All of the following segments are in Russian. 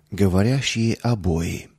Говорящие обои.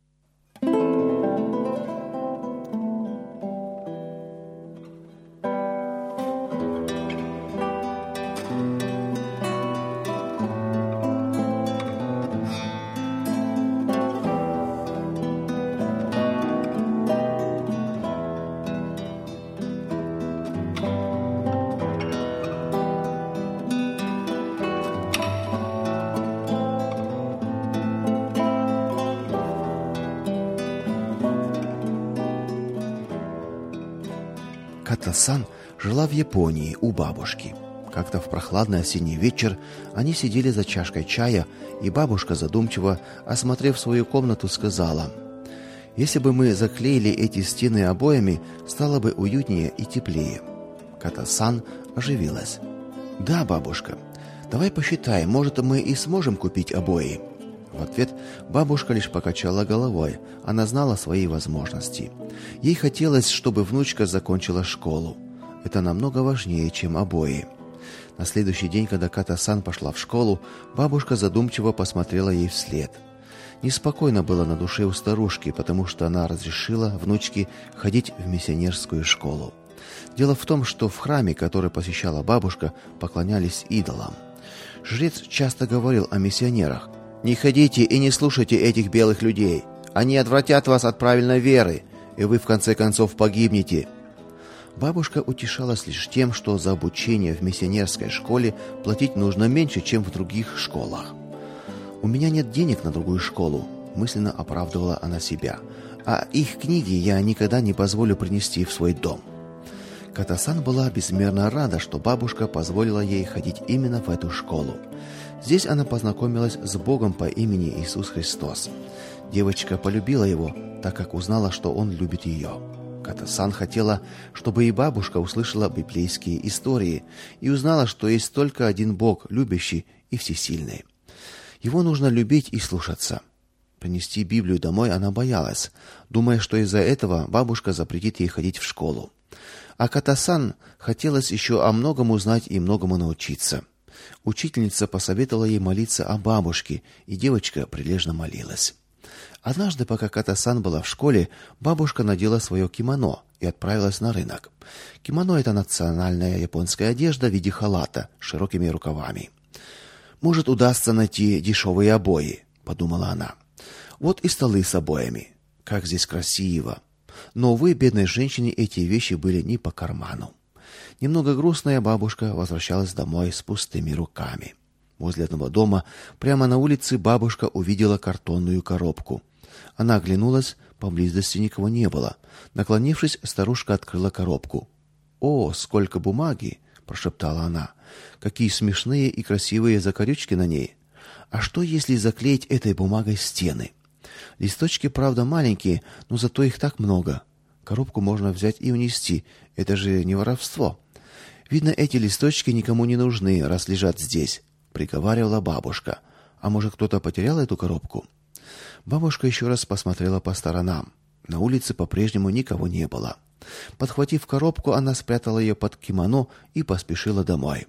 Ката-сан жила в Японии у бабушки. Как-то в прохладный осенний вечер они сидели за чашкой чая, и бабушка, задумчиво осмотрев свою комнату, сказала: «Если бы мы заклеили эти стены обоями, стало бы уютнее и теплее». Ката-сан оживилась. «Да, бабушка, давай посчитаем, может, мы и сможем купить обои». В ответ бабушка лишь покачала головой. Она знала свои возможности. Ей хотелось, чтобы внучка закончила школу. Это намного важнее, чем обои. На следующий день, когда Ката-сан пошла в школу, бабушка задумчиво посмотрела ей вслед. Неспокойно было на душе у старушки, потому что она разрешила внучке ходить в миссионерскую школу. Дело в том, что в храме, который посещала бабушка, поклонялись идолам. Жрец часто говорил о миссионерах: «Не ходите и не слушайте этих белых людей. Они отвратят вас от правильной веры, и вы в конце концов погибнете». Бабушка утешалась лишь тем, что за обучение в миссионерской школе платить нужно меньше, чем в других школах. «У меня нет денег на другую школу», — мысленно оправдывала она себя, «а их книги я никогда не позволю принести в свой дом». Ката-сан была безмерно рада, что бабушка позволила ей ходить именно в эту школу. Здесь она познакомилась с Богом по имени Иисус Христос. Девочка полюбила его, так как узнала, что он любит ее. Ката-сан хотела, чтобы и бабушка услышала библейские истории и узнала, что есть только один Бог, любящий и всесильный. Его нужно любить и слушаться. Принести Библию домой она боялась, думая, что из-за этого бабушка запретит ей ходить в школу. А Ката-сан хотелось еще о многом узнать и многому научиться. Учительница посоветовала ей молиться о бабушке, и девочка прилежно молилась. Однажды, пока Ката-сан была в школе, бабушка надела свое кимоно и отправилась на рынок. Кимоно – это национальная японская одежда в виде халата с широкими рукавами. «Может, удастся найти дешевые обои», – подумала она. «Вот и столы с обоями. Как здесь красиво. Но, увы, бедной женщине эти вещи были не по карману». Немного грустная бабушка возвращалась домой с пустыми руками. Возле одного дома, прямо на улице, бабушка увидела картонную коробку. Она оглянулась, поблизости никого не было. Наклонившись, старушка открыла коробку. «О, сколько бумаги!» – прошептала она. «Какие смешные и красивые закорючки на ней! А что, если заклеить этой бумагой стены? Листочки, правда, маленькие, но зато их так много. Коробку можно взять и унести. Это же не воровство. Видно, эти листочки никому не нужны, раз лежат здесь», — приговаривала бабушка. «А может, кто-то потерял эту коробку?» Бабушка еще раз посмотрела по сторонам. На улице по-прежнему никого не было. Подхватив коробку, она спрятала ее под кимоно и поспешила домой.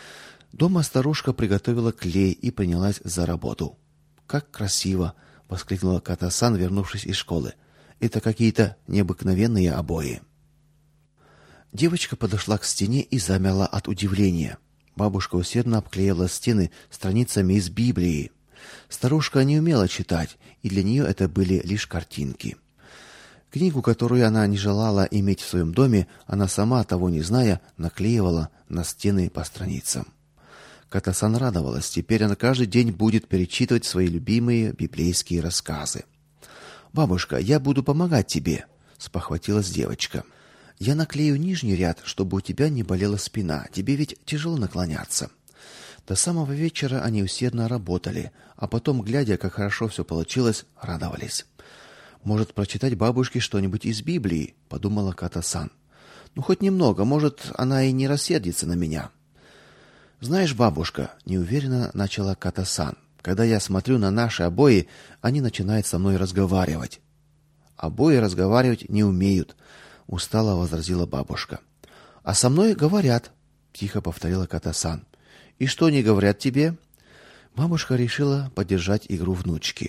Дома старушка приготовила клей и принялась за работу. «Как красиво!» — воскликнула Ката-сан, вернувшись из школы. «Это какие-то необыкновенные обои». Девочка подошла к стене и замерла от удивления. Бабушка усердно обклеила стены страницами из Библии. Старушка не умела читать, и для нее это были лишь картинки. Книгу, которую она не желала иметь в своем доме, она сама, того не зная, наклеивала на стены по страницам. Ката-сан радовалась. Теперь она каждый день будет перечитывать свои любимые библейские рассказы. «Бабушка, я буду помогать тебе», — спохватилась девочка. «Я наклею нижний ряд, чтобы у тебя не болела спина. Тебе ведь тяжело наклоняться». До самого вечера они усердно работали, а потом, глядя, как хорошо все получилось, радовались. «Может, прочитать бабушке что-нибудь из Библии?» — подумала Ката-сан. «Ну, хоть немного, может, она и не рассердится на меня». «Знаешь, бабушка», — неуверенно начала Ката-сан, «когда я смотрю на наши обои, они начинают со мной разговаривать». «Обои разговаривать не умеют», — устало возразила бабушка. «А со мной говорят», — тихо повторила Ката-сан. «И что они говорят тебе?» Бабушка решила поддержать игру внучки.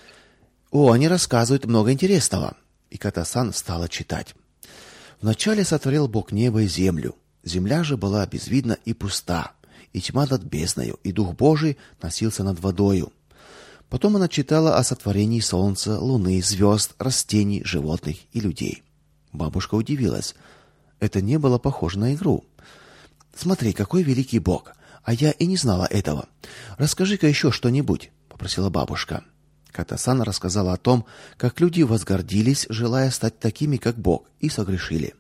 «О, они рассказывают много интересного!» И Ката-сан стала читать. «Вначале сотворил Бог небо и землю. Земля же была безвидна и пуста, и тьма над бездною, и Дух Божий носился над водою». Потом она читала о сотворении солнца, луны, звезд, растений, животных и людей. Бабушка удивилась. Это не было похоже на игру. «Смотри, какой великий Бог! А я и не знала этого. Расскажи-ка еще что-нибудь», — попросила бабушка. Ката-сан рассказала о том, как люди возгордились, желая стать такими, как Бог, и согрешили.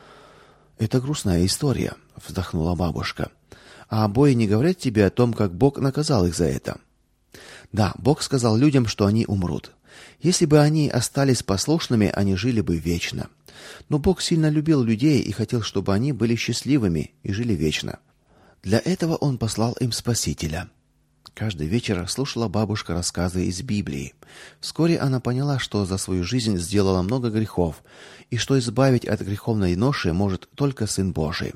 «Это грустная история», — вздохнула бабушка. «А обои не говорят тебе о том, как Бог наказал их за это?» «Да, Бог сказал людям, что они умрут. Если бы они остались послушными, они жили бы вечно. Но Бог сильно любил людей и хотел, чтобы они были счастливыми и жили вечно. Для этого Он послал им Спасителя». Каждый вечер слушала бабушка рассказы из Библии. Вскоре она поняла, что за свою жизнь сделала много грехов, и что избавить от греховной ноши может только Сын Божий.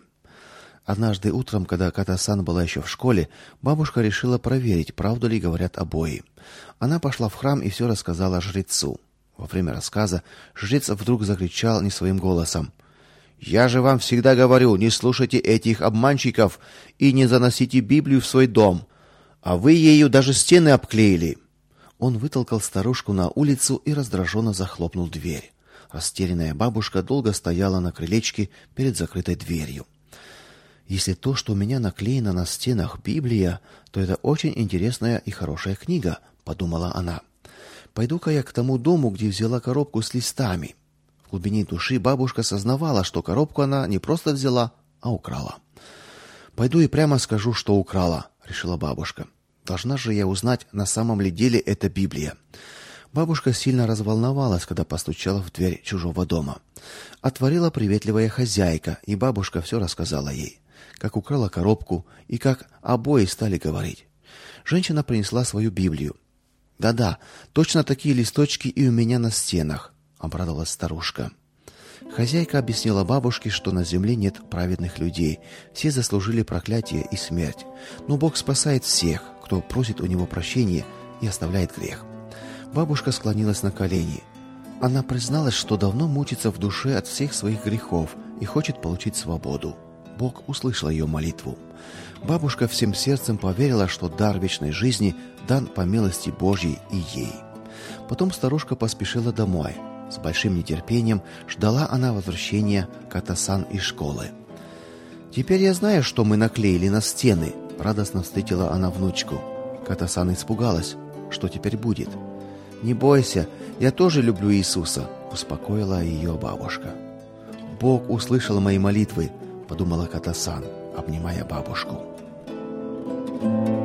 Однажды утром, когда Ката-сан была еще в школе, бабушка решила проверить, правду ли говорят обои. Она пошла в храм и все рассказала жрецу. Во время рассказа жрец вдруг закричал не своим голосом: «Я же вам всегда говорю, не слушайте этих обманщиков и не заносите Библию в свой дом. А вы ею даже стены обклеили». Он вытолкал старушку на улицу и раздраженно захлопнул дверь. Растерянная бабушка долго стояла на крылечке перед закрытой дверью. «Если то, что у меня наклеено на стенах, Библия, то это очень интересная и хорошая книга», — подумала она. «Пойду-ка я к тому дому, где взяла коробку с листами». В глубине души бабушка сознавала, что коробку она не просто взяла, а украла. «Пойду и прямо скажу, что украла», — решила бабушка. «Должна же я узнать, на самом ли деле это Библия». Бабушка сильно разволновалась, когда постучала в дверь чужого дома. Отворила приветливая хозяйка, и бабушка все рассказала ей. Как украла коробку и как обои стали говорить. Женщина принесла свою Библию. «Да-да, точно такие листочки и у меня на стенах», — обрадовалась старушка. Хозяйка объяснила бабушке, что на земле нет праведных людей, все заслужили проклятие и смерть. Но Бог спасает всех, кто просит у Него прощения и оставляет грех. Бабушка склонилась на колени. Она призналась, что давно мучится в душе от всех своих грехов и хочет получить свободу. Бог услышал ее молитву. Бабушка всем сердцем поверила, что дар вечной жизни дан по милости Божьей и ей. Потом старушка поспешила домой. С большим нетерпением ждала она возвращения Ката-сан из школы. «Теперь я знаю, что мы наклеили на стены», — радостно встретила она внучку. Ката-сан испугалась. Что теперь будет? «Не бойся, я тоже люблю Иисуса», — успокоила ее бабушка. «Бог услышал мои молитвы», — подумала Ката-сан, обнимая бабушку.